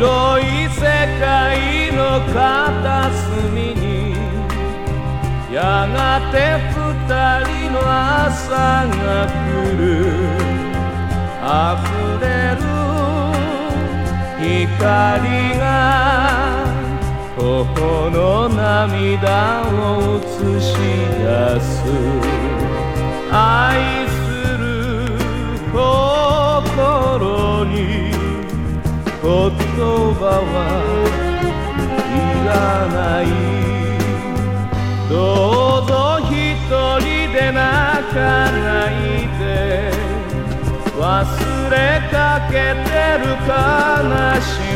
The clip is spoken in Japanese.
広い世界の片隅にやがて二人の朝が来る。溢れる光が頬の涙を映し出す。愛する心に言葉はいらない。どうぞ一人で泣かないで。忘れかけてる悲し